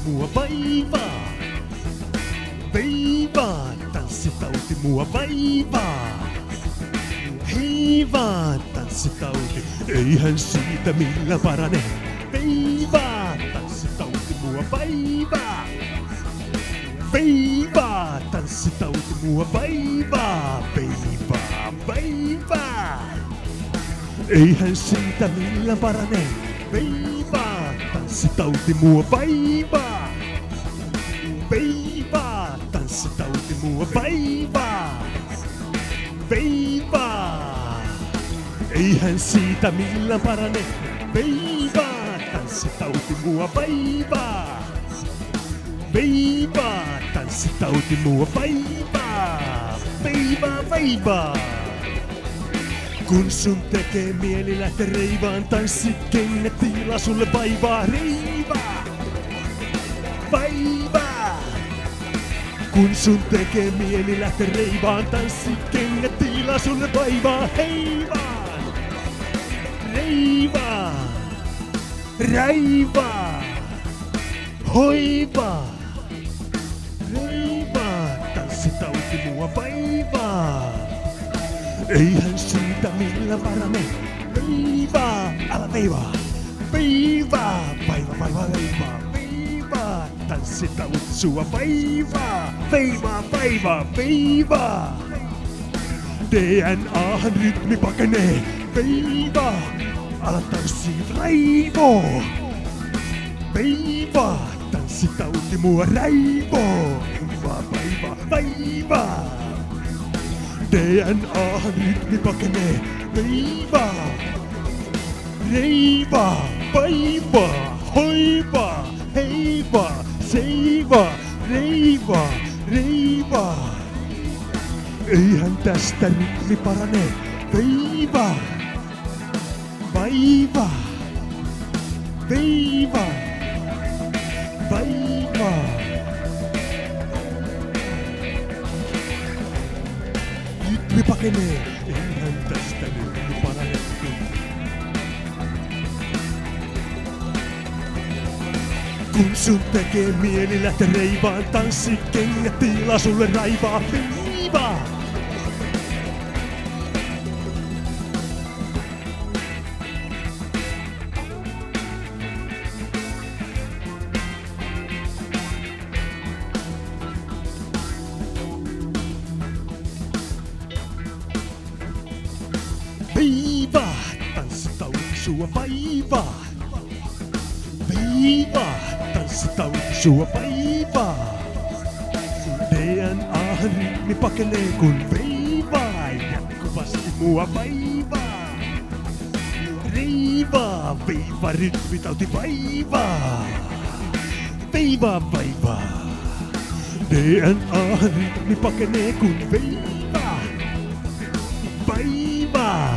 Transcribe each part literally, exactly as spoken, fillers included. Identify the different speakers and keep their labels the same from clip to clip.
Speaker 1: mua vaivaa. Veivaa, tanssitauti mua vaivaa. Hei vaan, tanssitauti, eihän siitä millä parane. Veivaa, tanssitauti mua vaivaa. Veivaa, tanssitauti mua vaivaa. Veivaa, vaivaa. Eihän siitä millä parane. Veivaa, tanssitauti mua vaivaa. Veivaa, tanssitauti mua vaivaa. Veivaa, eihän siitä millään parane. Veivaa, tanssitauti mua vaivaa. Veivaa, tanssitauti mua vaivaa. Veivaa, vaivaa. Kun sun tekee mieli lähteä reivaan, tanssikengät tilaa sulle vaivaa. Reivaa, vaivaa. Kun sun tekee mieli lähteä reivaan, tanssikengät tilaa sulle vaivaa. Hei vaan, reivaa, raivaa, hoivaa. Reivaa, tanssitauti mua vaivaa. Eihän siitä millä parane. Veivaa, älä veivaa. Veivaa, vaiva, vaiva, veivaa. Veivaa, tanssitauti sua vaivaa. Veivaa, vaivaa, veivaa. D N A:han rytmi pakenee. Veivaa, älä tanssii raivoo. Veivaa, tanssitauti mua raivoo. Veivaa, vaivaa, vaivaa. D N A:han rytmi pakenee. Veivaa, reivaa, vaivaa, hoivaa, heivaa, seivaa, reivaa, reivaa. Eihän tästä rytmi parane. Veivaa, vaivaa, veivaa, vaivaa. Rytmi pakenee, eihän tästä rytmi parane. Kun sun tekee mieli lähteä reivaan, tanssikengät tilaa sulle raivaa. Veivaa, veivaa, tanssitauti sua vaivaa. Veivaa, tanssitauti sua vaivaa. D N A:han rytmi pakenee kun veivaa. Jatkuvasti mua vaivaa. Reivaa, veivaa, rytmitauti vaivaa. Veivaa, vaivaa. D N A:han rytmi pakenee kun veivaa. Vaivaa,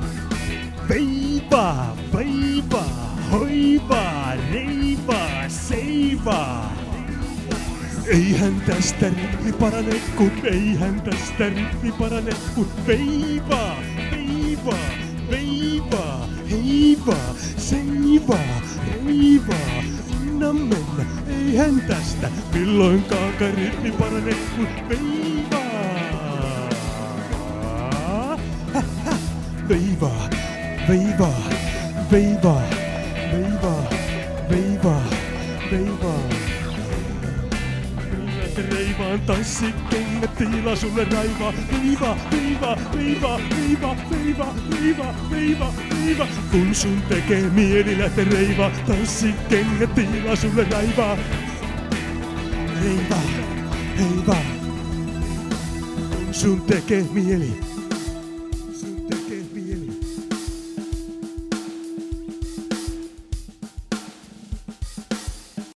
Speaker 1: veivaa, vaivaa, hoivaa, reivaa, seivaa. Eihän tästä rytmi parane kun, eihän tästä rytmi parane kun veivaa, veivaa, veivaa, heivaa, seivaa, reivaa. Anna mennä, eihän tästä milloinkaan rytmi parane kun veivaa. Veivaa, veivaa, veivaa, veivaa, veivaa, veivaa. Reivaan tanssikengät tilaa sulle raivaa. Veivaa, veivaa, veivaa, veivaa, veivaa, veivaa, veivaa, veivaa. Kun sun tekee mieli lähteä reivaa, tanssikengät tilaa sulle raivaa. Reivaa, heivaa. Kun sun tekee mieli